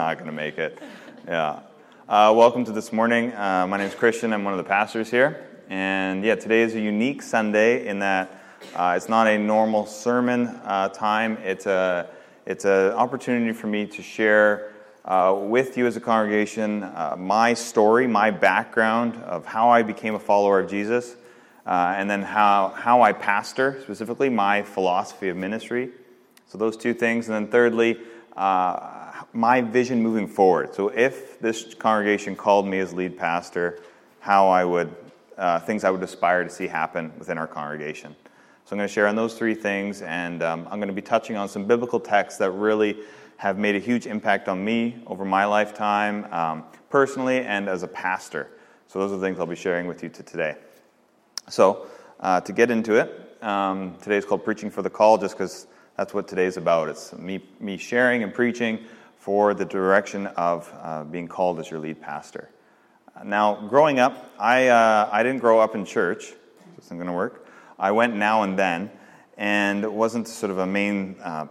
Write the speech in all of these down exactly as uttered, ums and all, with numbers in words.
not going to make it. Yeah. Uh, welcome to this morning. Uh, my name is Christian. I'm one of the pastors here. And yeah, today is a unique Sunday in that uh, it's not a normal sermon uh, time. It's a it's an opportunity for me to share uh, with you as a congregation uh, my story, my background of how I became a follower of Jesus, uh, and then how how I pastor, specifically my philosophy of ministry. So those two things. And then thirdly, uh, my vision moving forward. So if this congregation called me as lead pastor, how I would, uh, things I would aspire to see happen within our congregation. So I'm going to share on those three things, and um, I'm going to be touching on some biblical texts that really have made a huge impact on me over my lifetime, um, personally and as a pastor. So those are the things I'll be sharing with you to today. So uh, to get into it, um, today is called Preaching for the Call, just because that's what today's about. It's me me sharing and preaching for the direction of uh, being called as your lead pastor. Now, growing up, I uh, I didn't grow up in church. This isn't going to work. I went now and then, and it wasn't sort of a main uh,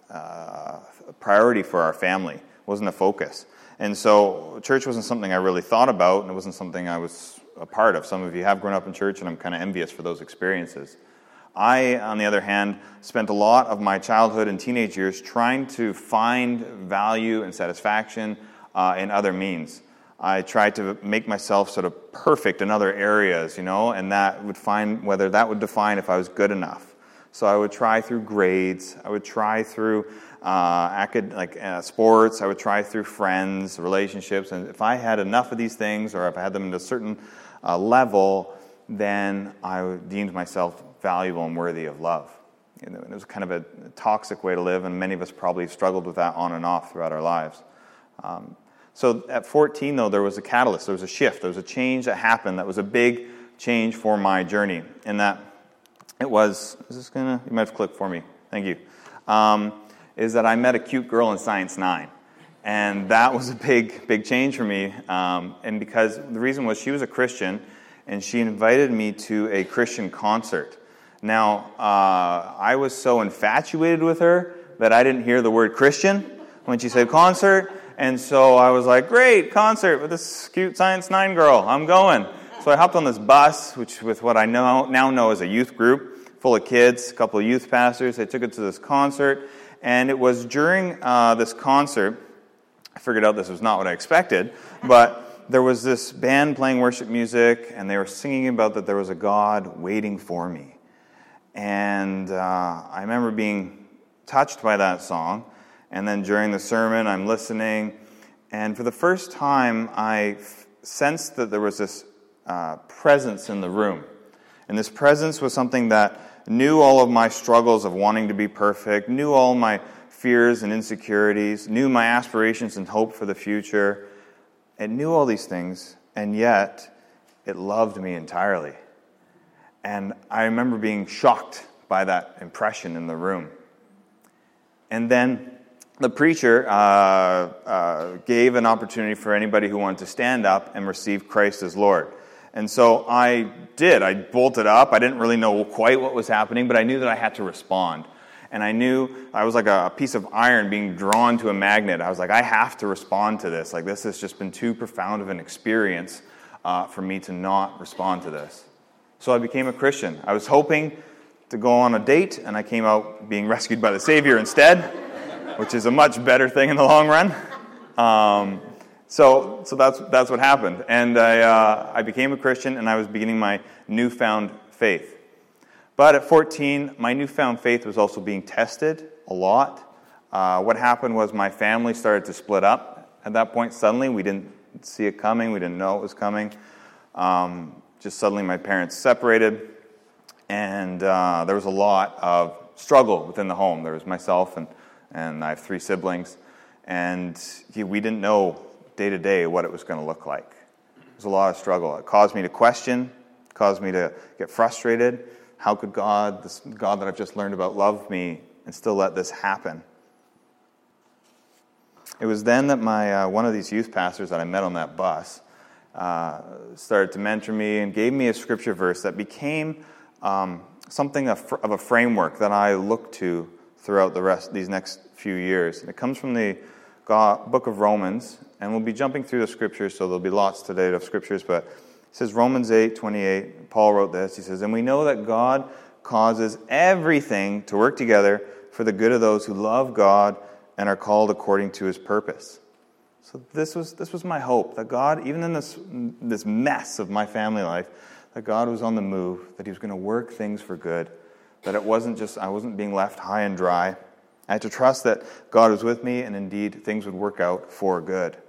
uh, priority for our family. It wasn't a focus. And so church wasn't something I really thought about, and it wasn't something I was a part of. Some of you have grown up in church, and I'm kind of envious for those experiences. I, on the other hand, spent a lot of my childhood and teenage years trying to find value and satisfaction uh, in other means. I tried to make myself sort of perfect in other areas, you know, and that would find whether that would define if I was good enough. So I would try through grades. I would try through uh, acad- like uh, sports. I would try through friends, relationships, and if I had enough of these things, or if I had them at a certain uh, level, then I deemed myself valuable and worthy of love. You know, it was kind of a toxic way to live, and many of us probably struggled with that on and off throughout our lives. Um, so at fourteen, though, there was a catalyst, there was a shift, there was a change that happened that was a big change for my journey. In that it was, is this gonna, you might have to click for me, thank you, um, is that I met a cute girl in Science nine. And that was a big, big change for me. Um, and because the reason was she was a Christian, and she invited me to a Christian concert. Now, uh, I was so infatuated with her that I didn't hear the word Christian when she said concert, and so I was like, great, concert with this cute Science nine girl, I'm going. So I hopped on this bus, which with what I know now know as a youth group, full of kids, a couple of youth pastors. They took it to this concert, and it was during uh, this concert, I figured out this was not what I expected, but there was this band playing worship music, and they were singing about that there was a God waiting for me. And uh, I remember being touched by that song. And then during the sermon, I'm listening. And for the first time, I f- sensed that there was this uh, presence in the room. And this presence was something that knew all of my struggles of wanting to be perfect, knew all my fears and insecurities, knew my aspirations and hope for the future. It knew all these things, and yet it loved me entirely. And I remember being shocked by that impression in the room. And then the preacher uh, uh, gave an opportunity for anybody who wanted to stand up and receive Christ as Lord. And so I did. I bolted up. I didn't really know quite what was happening, but I knew that I had to respond. And I knew I was like a piece of iron being drawn to a magnet. I was like, I have to respond to this. Like, this has just been too profound of an experience uh, for me to not respond to this. So I became a Christian. I was hoping to go on a date, and I came out being rescued by the Savior instead, which is a much better thing in the long run. Um, so so that's that's what happened. And I, uh, I became a Christian, and I was beginning my newfound faith. But at fourteen, my newfound faith was also being tested a lot. Uh, what happened was my family started to split up at that point suddenly. We didn't see it coming. We didn't know it was coming. Um, just suddenly my parents separated, and uh, there was a lot of struggle within the home. There was myself, and, and I have three siblings, and we didn't know day to day what it was going to look like. There was a lot of struggle. It caused me to question, caused me to get frustrated. How could God, this God that I've just learned about, love me and still let this happen? It was then that my uh, one of these youth pastors that I met on that bus uh, started to mentor me and gave me a scripture verse that became um, something of, of a framework that I looked to throughout the rest these next few years. And it comes from the God, book of Romans, and we'll be jumping through the scriptures, so there'll be lots today of scriptures, but it says Romans eight twenty-eight, Paul wrote this, he says, "And we know that God causes everything to work together for the good of those who love God and are called according to his purpose." So this was this was my hope, that God, even in this this mess of my family life, that God was on the move, that he was going to work things for good, that it wasn't just, I wasn't being left high and dry. I had to trust that God was with me, and indeed things would work out for good.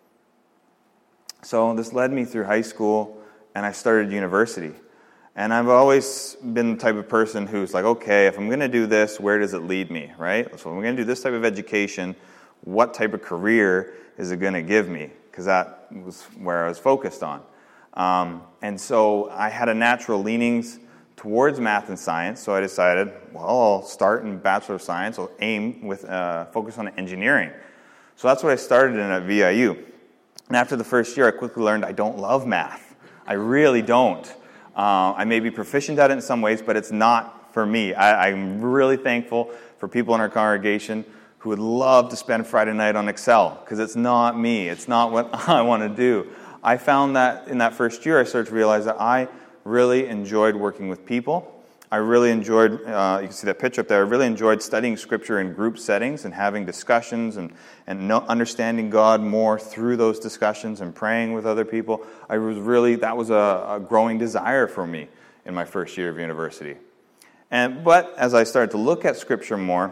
So this led me through high school, and I started university. And I've always been the type of person who's like, okay, if I'm going to do this, where does it lead me, right? So if I'm going to do this type of education, what type of career is it going to give me? Because that was where I was focused on. Um, and so I had a natural leanings towards math and science, so I decided, well, I'll start in Bachelor of Science, I'll aim with uh, focus on engineering. So that's what I started in at V I U. And after the first year, I quickly learned I don't love math. I really don't. Uh, I may be proficient at it in some ways, but it's not for me. I, I'm really thankful for people in our congregation who would love to spend Friday night on Excel, because it's not me. It's not what I want to do. I found that in that first year, I started to realize that I really enjoyed working with people. I really enjoyed, uh, you can see that picture up there, I really enjoyed studying Scripture in group settings and having discussions and, and know, understanding God more through those discussions and praying with other people. I was really, that was a, a growing desire for me in my first year of university. And But as I started to look at Scripture more,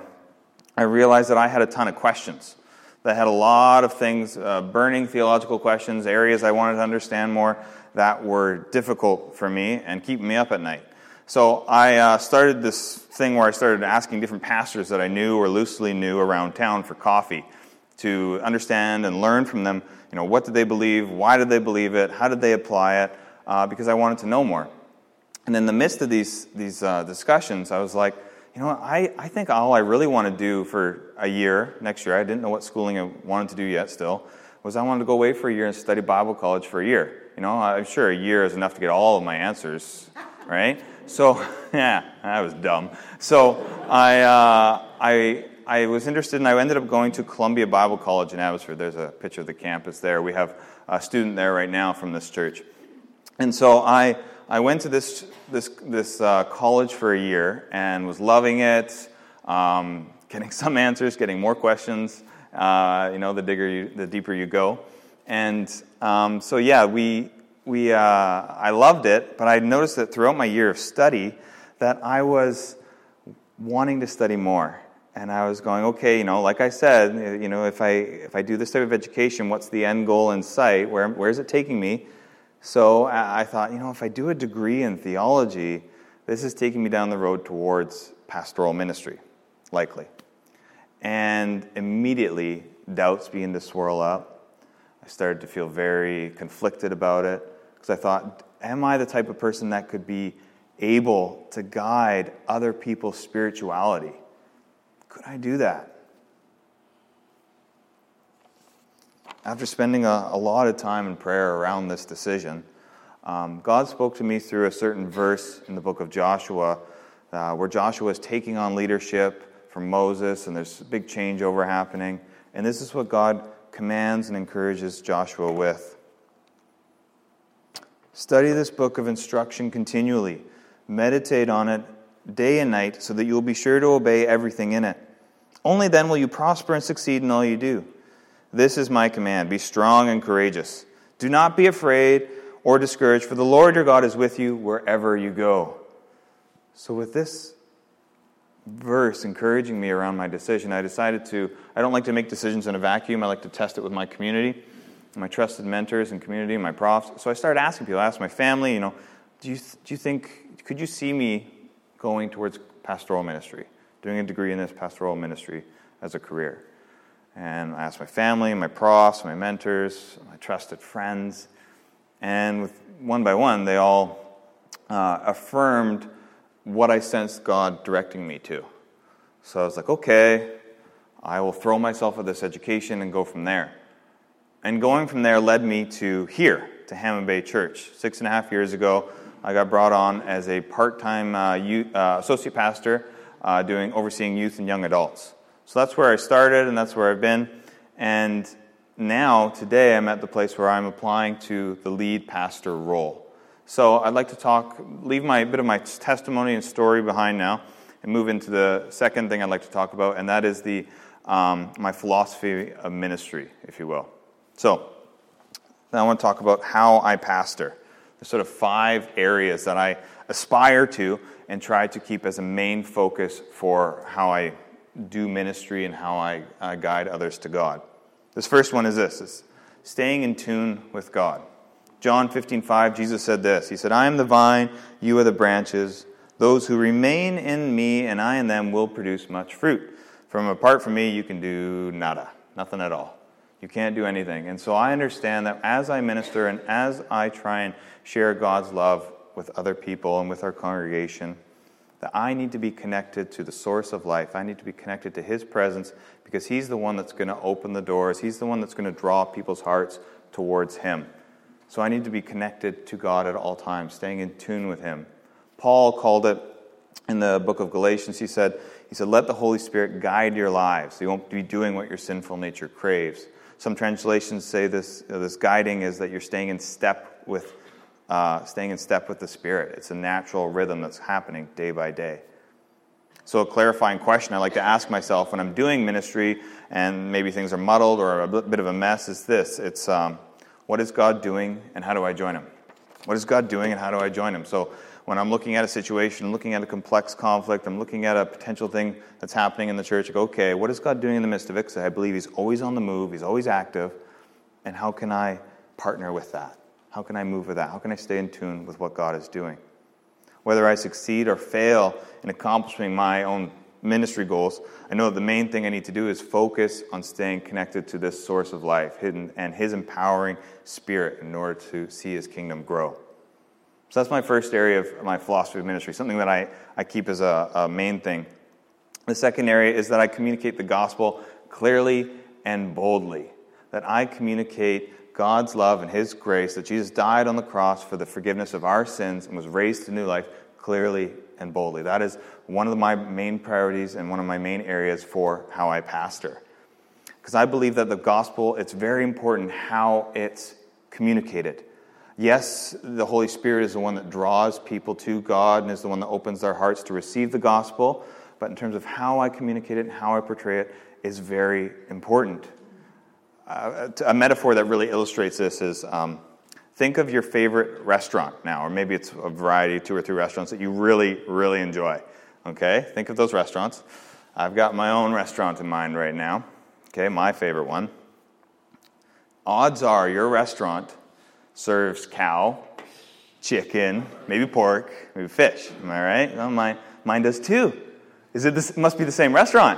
I realized that I had a ton of questions. That I had a lot of things, uh, burning theological questions, areas I wanted to understand more that were difficult for me and keeping me up at night. So I uh, started this thing where I started asking different pastors that I knew or loosely knew around town for coffee to understand and learn from them, you know, what did they believe, why did they believe it, how did they apply it, uh, because I wanted to know more. And in the midst of these these uh, discussions, I was like, you know what, I, I think all I really want to do for a year, next year, I didn't know what schooling I wanted to do yet still, was I wanted to go away for a year and study Bible college for a year. You know, I'm sure a year is enough to get all of my answers, right? So, yeah, that was dumb. So, I uh, I I was interested, and I ended up going to Columbia Bible College in Abbotsford. There's a picture of the campus there. We have a student there right now from this church. And so I I went to this this this uh, college for a year and was loving it, um, getting some answers, getting more questions. Uh, you know, the digger, you, the deeper you go. And um, so, yeah, we we uh, I loved it, but I noticed that throughout my year of study that I was wanting to study more. And I was going, okay, you know, like I said, you know, if I if I do this type of education, what's the end goal in sight? Where where is it taking me? So I thought, you know, if I do a degree in theology, this is taking me down the road towards pastoral ministry, likely. And immediately, doubts began to swirl up. I started to feel very conflicted about it, because I thought, am I the type of person that could be able to guide other people's spirituality? Could I do that? After spending a, a lot of time in prayer around this decision, um, God spoke to me through a certain verse in the book of Joshua, uh, where Joshua is taking on leadership from Moses, and there's a big changeover happening. And this is what God commands and encourages Joshua with. Study this book of instruction continually. Meditate on it day and night, so that you will be sure to obey everything in it. Only then will you prosper and succeed in all you do. This is my command. Be strong and courageous. Do not be afraid or discouraged, for the Lord your God is with you wherever you go. So with this verse encouraging me around my decision, I decided to, I don't like to make decisions in a vacuum. I like to test it with my community, my trusted mentors and community, my profs. So I started asking people, I asked my family, you know, do you, do you think, could you see me going towards pastoral ministry, doing a degree in this pastoral ministry as a career? And I asked my family, my profs, my mentors, my trusted friends, and with one by one, they all uh, affirmed what I sensed God directing me to. So I was like, okay, I will throw myself at this education and go from there. And going from there led me to here, to Hammond Bay Church. Six and a half years ago, I got brought on as a part-time uh, youth, uh, associate pastor, uh, doing overseeing youth and young adults. So that's where I started, and that's where I've been. And now, today, I'm at the place where I'm applying to the lead pastor role. So I'd like to talk, leave my bit of my testimony and story behind now, and move into the second thing I'd like to talk about, and that is the um, my philosophy of ministry, if you will. So now I want to talk about how I pastor. There's sort of five areas that I aspire to and try to keep as a main focus for how I do ministry and how I uh, guide others to God. This first one is this, is staying in tune with God. John fifteen five, Jesus said this. He said, I am the vine, you are the branches. Those who remain in me and I in them will produce much fruit. From apart from me, you can do nada, nothing at all. You can't do anything. And so I understand that as I minister and as I try and share God's love with other people and with our congregation, that I need to be connected to the source of life. I need to be connected to His presence because He's the one that's going to open the doors. He's the one that's going to draw people's hearts towards Him. So I need to be connected to God at all times, staying in tune with Him. Paul called it in the book of Galatians, he said, he said, let the Holy Spirit guide your lives. So you won't be doing what your sinful nature craves. Some translations say this, uh, this guiding is that you're staying in step with Uh, staying in step with the Spirit. It's a natural rhythm that's happening day by day. So a clarifying question I like to ask myself when I'm doing ministry and maybe things are muddled or a bit of a mess is this. It's, um, what is God doing and how do I join Him? What is God doing and how do I join Him? So when I'm looking at a situation, looking at a complex conflict, I'm looking at a potential thing that's happening in the church, I go, okay, what is God doing in the midst of it? Because I believe He's always on the move, He's always active, and how can I partner with that? How can I move with that? How can I stay in tune with what God is doing? Whether I succeed or fail in accomplishing my own ministry goals, I know that the main thing I need to do is focus on staying connected to this source of life and His empowering Spirit in order to see His kingdom grow. So that's my first area of my philosophy of ministry, something that I, I keep as a, a main thing. The second area is that I communicate the gospel clearly and boldly, that I communicate God's love and His grace, that Jesus died on the cross for the forgiveness of our sins and was raised to new life clearly and boldly. That is one of my main priorities and one of my main areas for how I pastor. Because I believe that the gospel, it's very important how it's communicated. Yes, the Holy Spirit is the one that draws people to God and is the one that opens their hearts to receive the gospel, but in terms of how I communicate it and how I portray it is very important. Uh, a metaphor that really illustrates this is um, think of your favorite restaurant now, or maybe it's a variety, two or three restaurants that you really, really enjoy. Okay, think of those restaurants. I've got my own restaurant in mind right now. Okay, my favorite one. Odds are your restaurant serves cow, chicken, maybe pork, maybe fish. Am I right? Well, my, mine does too. Is it? This, it must be the same restaurant.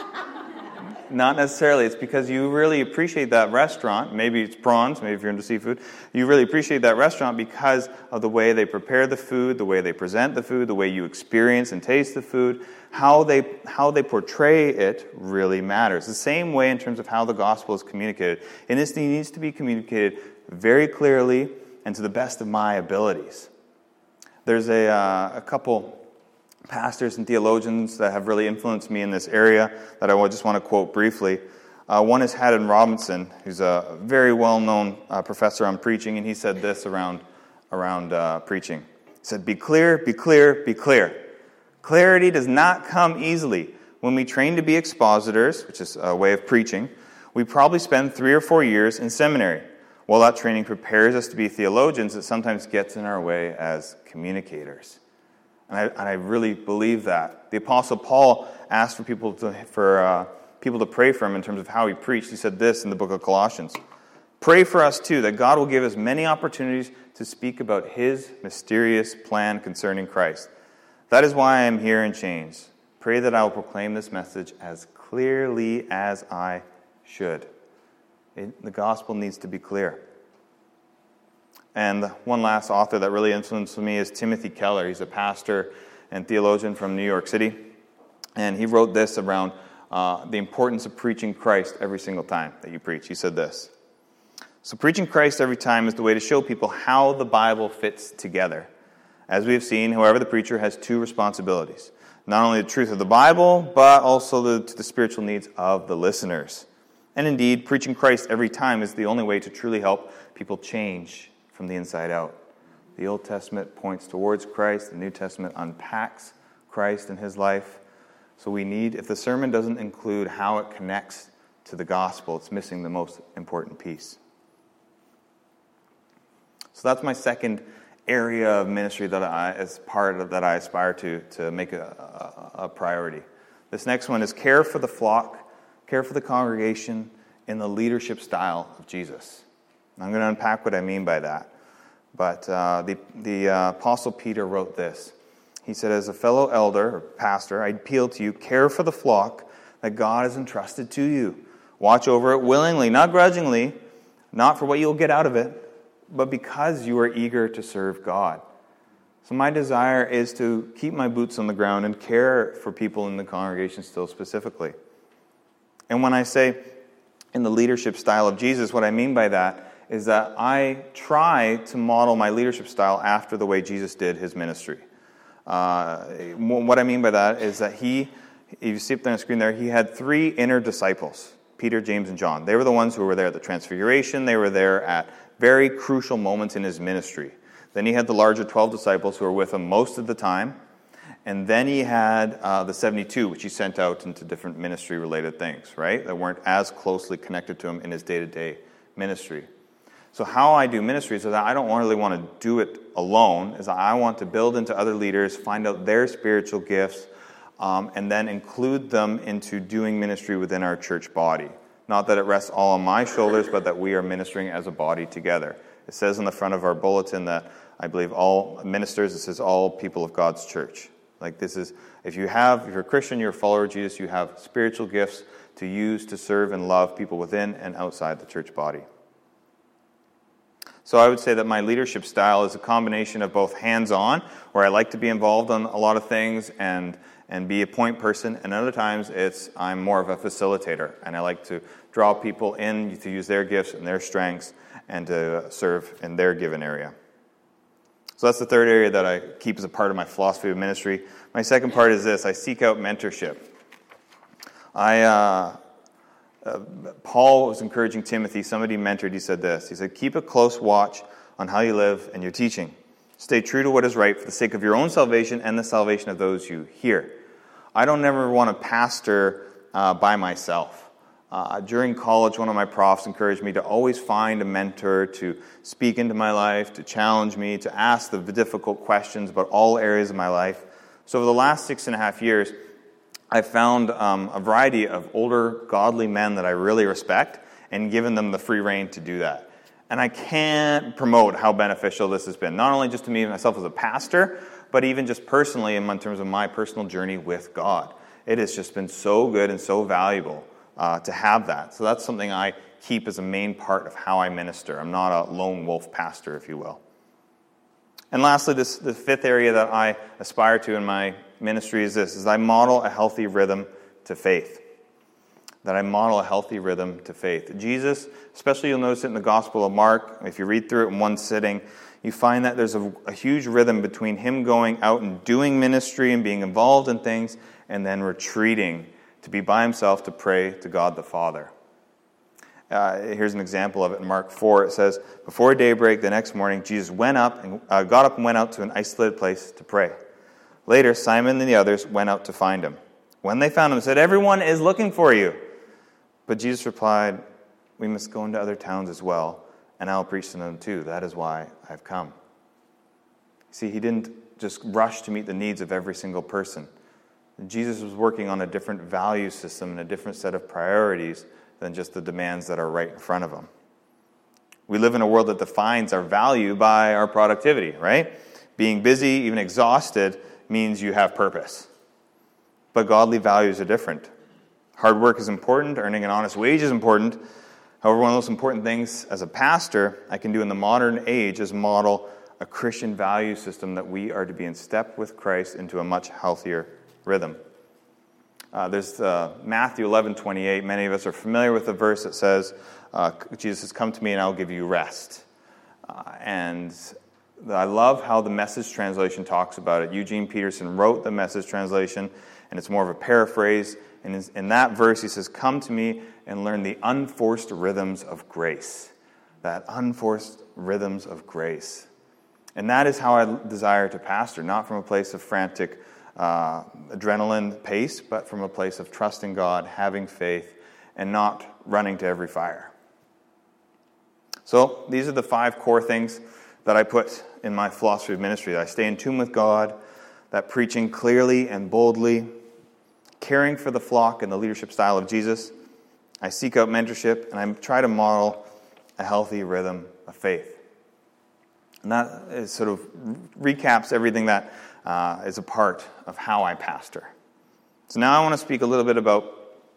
Not necessarily. It's because you really appreciate that restaurant. Maybe it's prawns, maybe if you're into seafood. You really appreciate that restaurant because of the way they prepare the food, the way they present the food, the way you experience and taste the food. How they how they portray it really matters. The same way in terms of how the gospel is communicated. And this needs to be communicated very clearly and to the best of my abilities. There's a, uh, a couple pastors and theologians that have really influenced me in this area that I just want to quote briefly. Uh, one is Haddon Robinson, who's a very well-known uh, professor on preaching, and he said this around, around uh, preaching. He said, be clear, be clear, be clear. Clarity does not come easily. When we train to be expositors, which is a way of preaching, we probably spend three or four years in seminary. While that training prepares us to be theologians, it sometimes gets in our way as communicators. And I, and I really believe that. The Apostle Paul asked for people to for uh, people to pray for him in terms of how he preached. He said this in the book of Colossians. Pray for us too, that God will give us many opportunities to speak about His mysterious plan concerning Christ. That is why I am here in chains. Pray that I will proclaim this message as clearly as I should. It, the gospel needs to be clear. And one last author that really influenced me is Timothy Keller. He's a pastor and theologian from New York City. And he wrote this around uh, the importance of preaching Christ every single time that you preach. He said this. So preaching Christ every time is the way to show people how the Bible fits together. As we have seen, however, the preacher has two responsibilities. Not only the truth of the Bible, but also the, to the spiritual needs of the listeners. And indeed, preaching Christ every time is the only way to truly help people change from the inside out. The Old Testament points towards Christ. The New Testament unpacks Christ and his life. So we need, if the sermon doesn't include how it connects to the gospel, it's missing the most important piece. So that's my second area of ministry that I, as part of that I aspire to, to make a, a, a priority. This next one is care for the flock, care for the congregation in the leadership style of Jesus. I'm going to unpack what I mean by that. But uh, the, the uh, Apostle Peter wrote this. He said, as a fellow elder or pastor, I appeal to you, care for the flock that God has entrusted to you. Watch over it willingly, not grudgingly, not for what you'll get out of it, but because you are eager to serve God. So my desire is to keep my boots on the ground and care for people in the congregation still specifically. And when I say in the leadership style of Jesus, what I mean by that is that I try to model my leadership style after the way Jesus did his ministry. Uh, what I mean by that is that he, if you see up there on the screen there, he had three inner disciples, Peter, James, and John. They were the ones who were there at the Transfiguration. They were there at very crucial moments in his ministry. Then he had the larger twelve disciples who were with him most of the time. And then he had uh, the seventy-two, which he sent out into different ministry-related things, right? That weren't as closely connected to him in his day-to-day ministry. So how I do ministry is that I don't really want to do it alone, is I want to build into other leaders, find out their spiritual gifts, um, and then include them into doing ministry within our church body. Not that it rests all on my shoulders, but that we are ministering as a body together. It says on the front of our bulletin that I believe all ministers, it says all people of God's church. Like this is, if you have, if you're a Christian, you're a follower of Jesus, you have spiritual gifts to use to serve and love people within and outside the church body. So I would say that my leadership style is a combination of both hands-on, where I like to be involved on a lot of things and and be a point person, and other times it's I'm more of a facilitator, and I like to draw people in to use their gifts and their strengths and to serve in their given area. So that's the third area that I keep as a part of my philosophy of ministry. My second part is this: I seek out mentorship. I uh, uh, Paul was encouraging Timothy. Somebody mentored. He said this. He said, "Keep a close watch on how you live and your teaching. Stay true to what is right for the sake of your own salvation and the salvation of those you hear." I don't ever want to pastor uh, by myself. Uh, during college, one of my profs encouraged me to always find a mentor to speak into my life, to challenge me, to ask the difficult questions about all areas of my life. So over the last six and a half years, I've found um, a variety of older, godly men that I really respect and given them the free rein to do that. And I can't promote how beneficial this has been, not only just to me myself as a pastor, but even just personally in terms of my personal journey with God. It has just been so good and so valuable uh, to have that. So that's something I keep as a main part of how I minister. I'm not a lone wolf pastor, if you will. And lastly, this the fifth area that I aspire to in my ministry is this, is I model a healthy rhythm to faith. That I model a healthy rhythm to faith. Jesus, especially you'll notice it in the Gospel of Mark, if you read through it in one sitting, you find that there's a, a huge rhythm between him going out and doing ministry and being involved in things and then retreating to be by himself to pray to God the Father. Uh, here's an example of it in Mark four. It says, before daybreak the next morning, Jesus went up and uh, got up and went out to an isolated place to pray. Later, Simon and the others went out to find him. When they found him, they said, "Everyone is looking for you." But Jesus replied, "We must go into other towns as well, and I'll preach to them too. That is why I've come." See, he didn't just rush to meet the needs of every single person. Jesus was working on a different value system and a different set of priorities than just the demands that are right in front of him. We live in a world that defines our value by our productivity, right? Being busy, even exhausted, means you have purpose. But godly values are different. Hard work is important. Earning an honest wage is important. However, one of the most important things as a pastor I can do in the modern age is model a Christian value system that we are to be in step with Christ into a much healthier rhythm. Uh, there's uh, Matthew eleven twenty-eight. Many of us are familiar with the verse that says, uh, Jesus says, "Come to me and I'll give you rest." Uh, and I love how the Message translation talks about it. Eugene Peterson wrote the Message translation, and it's more of a paraphrase. And in, in that verse, he says, come to me and learn the unforced rhythms of grace. That unforced rhythms of grace. And that is how I desire to pastor, not from a place of frantic uh, adrenaline pace, but from a place of trusting God, having faith, and not running to every fire. So these are the five core things that I put in my philosophy of ministry. I stay in tune with God, that preaching clearly and boldly, caring for the flock in the leadership style of Jesus. I seek out mentorship, and I try to model a healthy rhythm of faith. And that is sort of recaps everything that uh, is a part of how I pastor. So now I want to speak a little bit about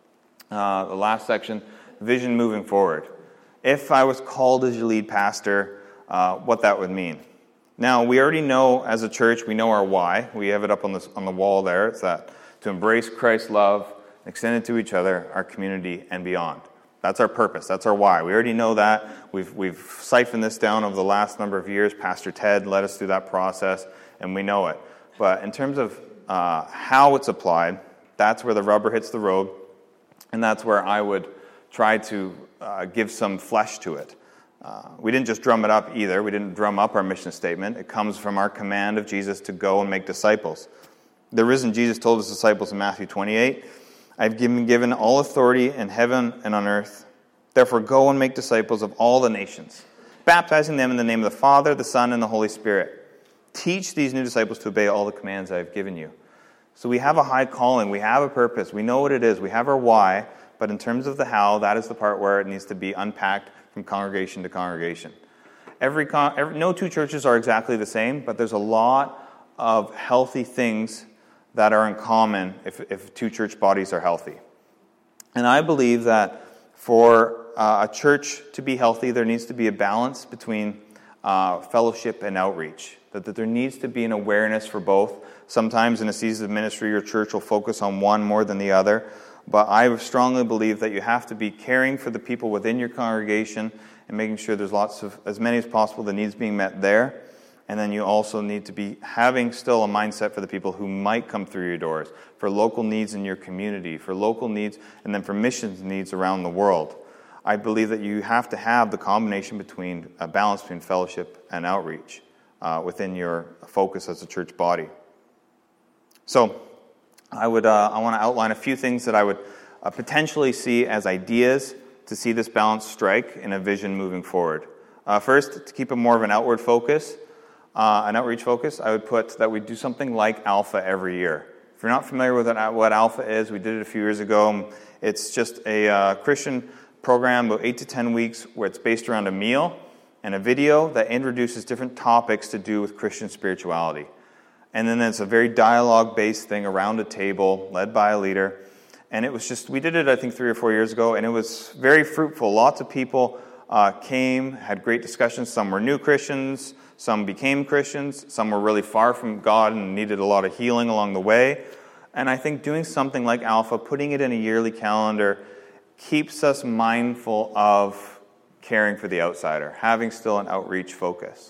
uh, the last section, vision moving forward. If I was called as your lead pastor, uh, what that would mean. Now, we already know as a church, we know our why. We have it up on the, on the wall there. It's that to embrace Christ's love, extend it to each other, our community, and beyond. That's our purpose. That's our why. We already know that. We've we've siphoned this down over the last number of years. Pastor Ted led us through that process, and we know it. But in terms of uh, how it's applied, that's where the rubber hits the road, and that's where I would try to uh, give some flesh to it. Uh, we didn't just drum it up either. We didn't drum up our mission statement. It comes from our command of Jesus to go and make disciples. The risen Jesus told his disciples in Matthew twenty-eight, I've been given all authority in heaven and on earth. Therefore go and make disciples of all the nations, baptizing them in the name of the Father, the Son, and the Holy Spirit. Teach these new disciples to obey all the commands I have given you. So we have a high calling. We have a purpose. We know what it is. We have our why. But in terms of the how, that is the part where it needs to be unpacked from congregation to congregation. Every, con- every no two churches are exactly the same, but there's a lot of healthy things that are in common if, if two church bodies are healthy. And I believe that for uh, a church to be healthy, there needs to be a balance between uh, fellowship and outreach. That, that there needs to be an awareness for both. Sometimes in a season of ministry, your church will focus on one more than the other. But I strongly believe that you have to be caring for the people within your congregation and making sure there's lots of, as many as possible, the needs being met there. And then you also need to be having still a mindset for the people who might come through your doors, for local needs in your community, for local needs, and then for missions needs around the world. I believe that you have to have the combination between a balance between fellowship and outreach uh, within your focus as a church body. So, I would uh, I want to outline a few things that I would uh, potentially see as ideas to see this balance strike in a vision moving forward. Uh, first, to keep it more of an outward focus, uh, an outreach focus, I would put that we do something like Alpha every year. If you're not familiar with what Alpha is, we did it a few years ago. It's just a uh, Christian program, about eight to ten weeks, where it's based around a meal and a video that introduces different topics to do with Christian spirituality. And then it's a very dialogue-based thing around a table, led by a leader. And it was just, we did it, I think, three or four years ago, and it was very fruitful. Lots of people uh, came, had great discussions. Some were new Christians, some became Christians, some were really far from God and needed a lot of healing along the way. And I think doing something like Alpha, putting it in a yearly calendar, keeps us mindful of caring for the outsider, having still an outreach focus.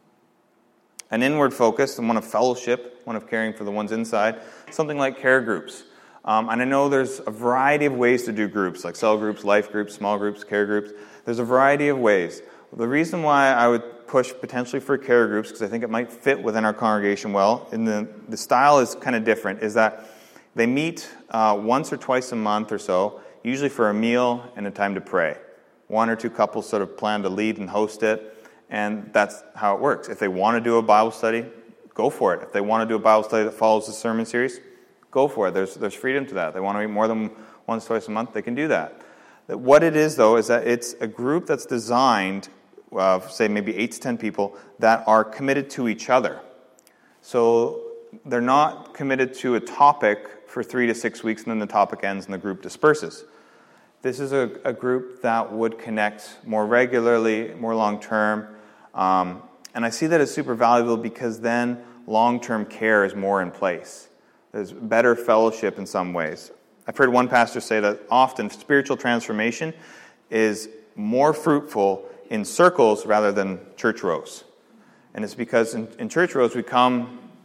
An inward focus, and one of fellowship, one of caring for the ones inside, something like care groups. Um, and I know there's a variety of ways to do groups, like cell groups, life groups, small groups, care groups. There's a variety of ways. The reason why I would push potentially for care groups, because I think it might fit within our congregation well, and the, the style is kind of different, is that they meet uh, once or twice a month or so, usually for a meal and a time to pray. One or two couples sort of plan to lead and host it. And that's how it works. If they want to do a Bible study, go for it. If they want to do a Bible study that follows the sermon series, go for it. There's there's freedom to that. If they want to meet more than once, twice a month, they can do that. What it is, though, is that it's a group that's designed, uh, say maybe eight to ten people, that are committed to each other. So they're not committed to a topic for three to six weeks, and then the topic ends and the group disperses. This is a, a group that would connect more regularly, more long-term. Um, and I see that as super valuable because then long-term care is more in place. There's better fellowship in some ways. I've heard one pastor say that often spiritual transformation is more fruitful in circles rather than church rows. And it's because in, in church rows we come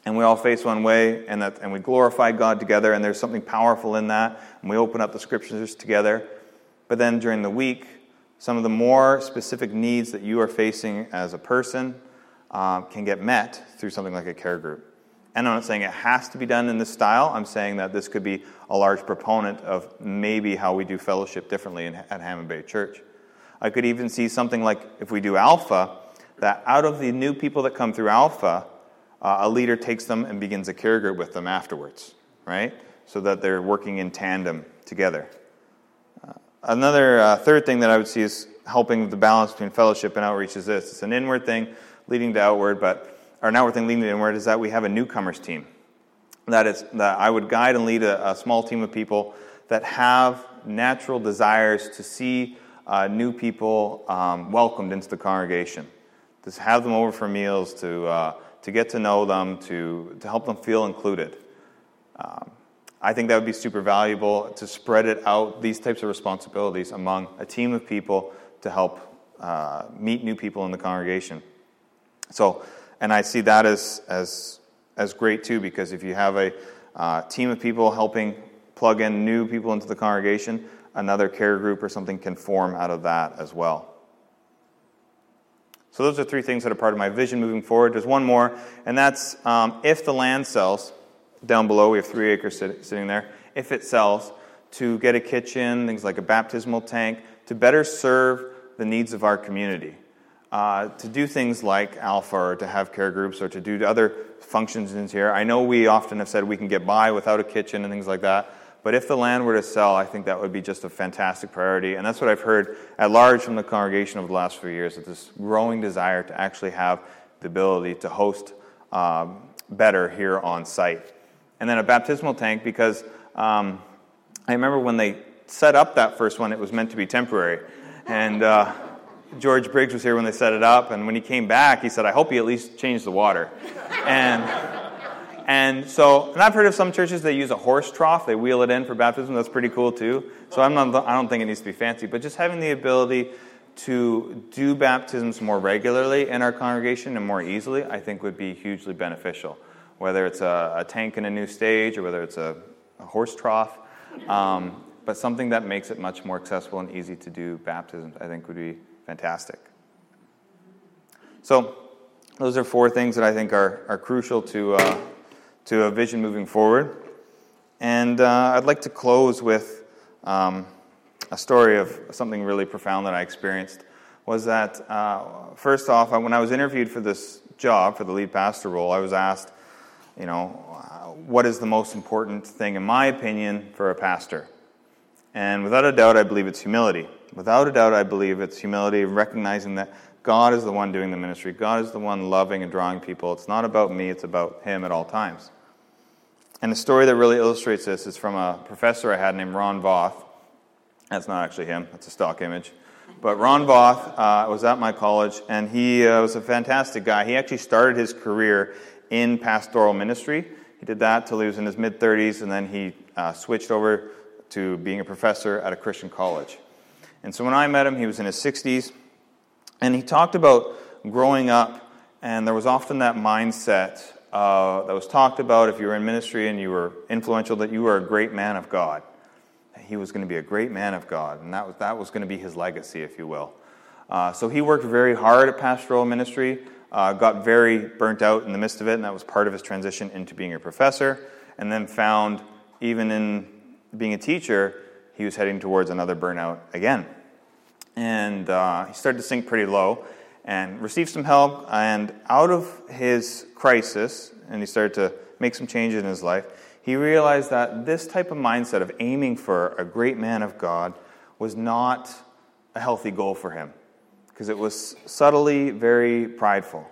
and we all face one way, and that and we glorify God together, and there's something powerful in that, and we open up the scriptures together. But then during the week, some of the more specific needs that you are facing as a person uh, can get met through something like a care group. And I'm not saying it has to be done in this style. I'm saying that this could be a large proponent of maybe how we do fellowship differently in, at Hammond Bay Church. I could even see something like if we do Alpha, that out of the new people that come through Alpha, uh, a leader takes them and begins a care group with them afterwards, right? So that they're working in tandem together. Uh, another uh, third thing that I would see is helping with the balance between fellowship and outreach is this. It's an inward thing leading to outward, but or an outward thing leading to inward is that we have a newcomers team. That is that I would guide and lead a, a small team of people that have natural desires to see uh, new people um, welcomed into the congregation. To have them over for meals, to uh, to get to know them, to, to help them feel included. Um, I think that would be super valuable to spread it out, these types of responsibilities among a team of people to help uh, meet new people in the congregation. So, and I see that as as as great too, because if you have a uh, team of people helping plug in new people into the congregation, another care group or something can form out of that as well. So those are three things that are part of my vision moving forward. There's one more, and that's um, if the land sells, down below we have three acres sit- sitting there, if it sells, to get a kitchen, things like a baptismal tank, to better serve the needs of our community. Uh, to do things like Alpha, or to have care groups, or to do other functions in here. I know we often have said we can get by without a kitchen and things like that, but if the land were to sell, I think that would be just a fantastic priority. And that's what I've heard at large from the congregation over the last few years, is this growing desire to actually have the ability to host um, better here on site. And then a baptismal tank, because um, I remember when they set up that first one, it was meant to be temporary. And uh, George Briggs was here when they set it up, and when he came back, he said, I hope he at least changed the water. And and so, and I've heard of some churches that use a horse trough, they wheel it in for baptism, that's pretty cool too. So I'm not, I don't think it needs to be fancy, but just having the ability to do baptisms more regularly in our congregation and more easily, I think would be hugely beneficial. Whether it's a, a tank in a new stage, or whether it's a, a horse trough, um, but something that makes it much more accessible and easy to do baptisms, I think would be fantastic. So those are four things that I think are, are crucial to uh, to a vision moving forward. And uh, I'd like to close with um, a story of something really profound that I experienced. Was that, uh, first off, when I was interviewed for this job, for the lead pastor role, I was asked, you know, what is the most important thing, in my opinion, for a pastor? And without a doubt, I believe it's humility. Without a doubt, I believe it's humility, recognizing that God is the one doing the ministry. God is the one loving and drawing people. It's not about me, it's about Him at all times. And the story that really illustrates this is from a professor I had named Ron Voth. That's not actually him, that's a stock image. But Ron Voth uh, was at my college, and he uh, was a fantastic guy. He actually started his career in pastoral ministry. He did that till he was in his mid-thirties, and then he uh, switched over to being a professor at a Christian college. And so when I met him, he was in his sixties, and he talked about growing up, and there was often that mindset uh, that was talked about if you were in ministry and you were influential, that you were a great man of God. He was going to be a great man of God, and that was, that was going to be his legacy, if you will. Uh, so he worked very hard at pastoral ministry, uh, got very burnt out in the midst of it, and that was part of his transition into being a professor, and then found, even in being a teacher, he was heading towards another burnout again. And uh, he started to sink pretty low and received some help, and out of his crisis, and he started to make some changes in his life, he realized that this type of mindset of aiming for a great man of God was not a healthy goal for him, because it was subtly very prideful.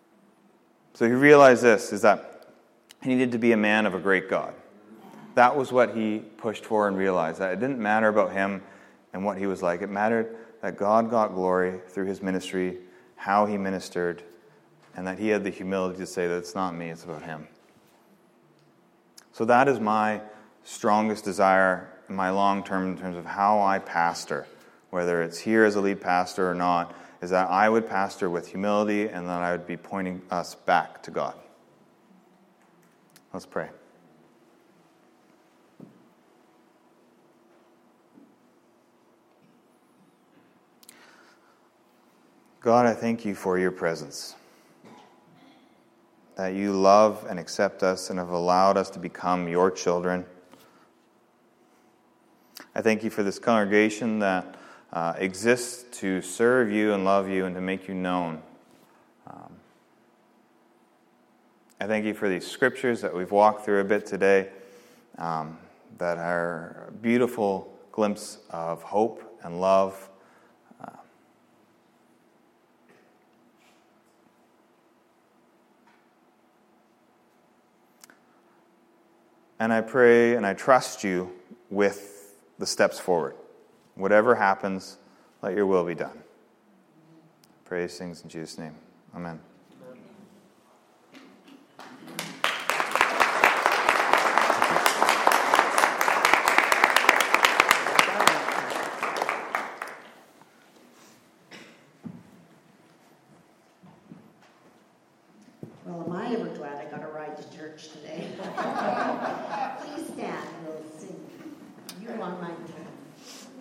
So he realized this, is that he needed to be a man of a great God. That was what he pushed for and realized, that it didn't matter about him and what he was like. It mattered that God got glory through his ministry, how he ministered, and that he had the humility to say that it's not me, it's about him. So that is my strongest desire in my long term in terms of how I pastor, whether it's here as a lead pastor or not, is that I would pastor with humility and that I would be pointing us back to God. Let's pray. God, I thank you for your presence, that you love and accept us and have allowed us to become your children. I thank you for this congregation that uh, exists to serve you and love you and to make you known. Um, I thank you for these scriptures that we've walked through a bit today, um, that are a beautiful glimpse of hope and love. Uh, and I pray and I trust you with the steps forward. Whatever happens, let your will be done. Praise things in Jesus' name. Amen. Well, am I ever glad I got a ride to church today?